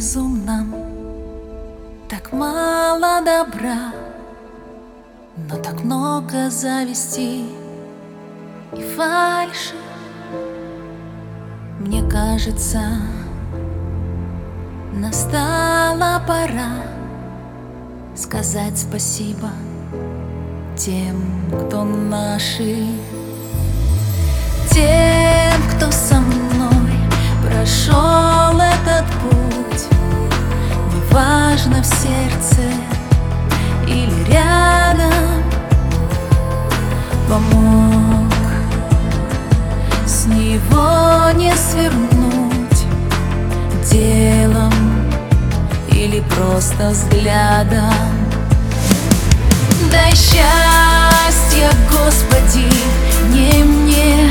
безумном так мало добра, но так много зависти и фальши. Мне кажется, настала пора сказать спасибо тем, кто наши, тем, кто со мной прошел этот путь. Неважно, в сердце или рядом, помог с него не свернуть делом или просто взглядом. Дай счастья, Господи, не мне,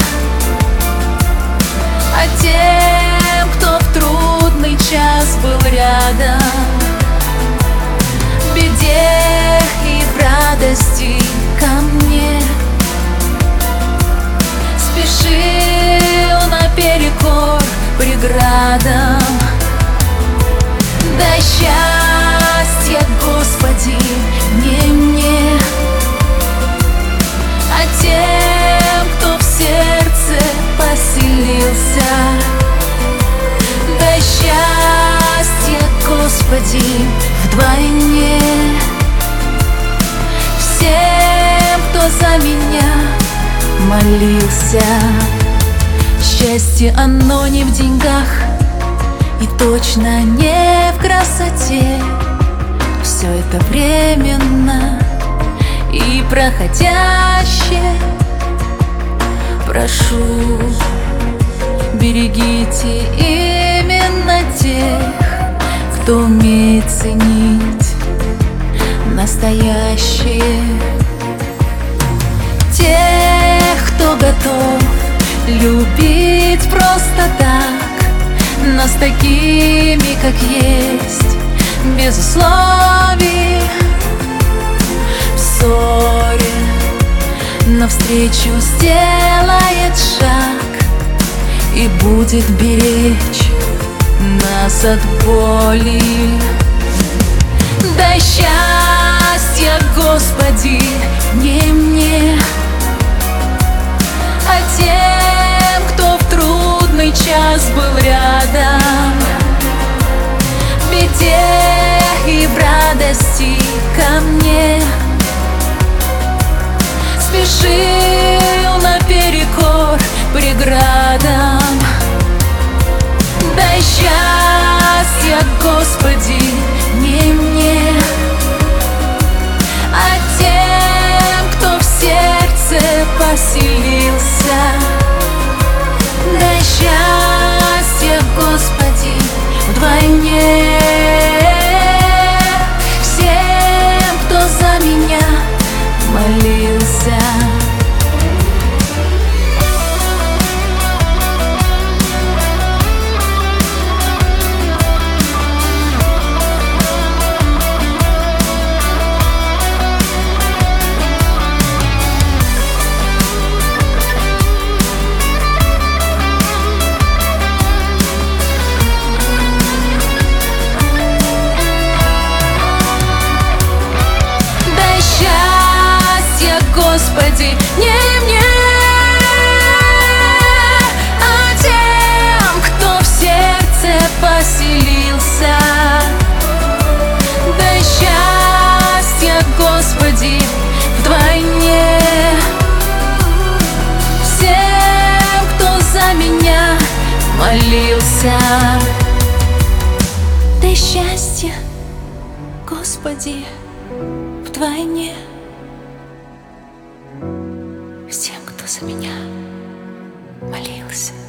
а тем, кто в трудный час был рядом, в беде и в радости ко мне спешил наперекор преградам. Дай счастья, Господи, не мне, а тем, кто в сердце поселился. Дай счастья, Господи, вдвойне всем, кто за меня молился. Счастье, оно не в деньгах и точно не в красоте. Все это временно и проходящее. Прошу, берегите именно тех, кто умеет ценить настоящее, тех, кто готов любить просто так, нас такими, как есть, без условий. В ссоре навстречу сделает шаг и будет беречь нас от боли. Дай счастья, Господи, не мне, а тем, кто в трудный час был рядом, в беде и в радости ко мне спешил наперекор преградам. Дай счастья, Господи, не мне, а тем, кто в сердце поселился. Дай счастья, Господи, вдвойне всем, кто за меня молился. Господи, не мне, а тем, кто в сердце поселился. Дай счастья, Господи, вдвойне всем, кто за меня молился. Дай счастья, Господи, вдвойне всем, кто за меня молился.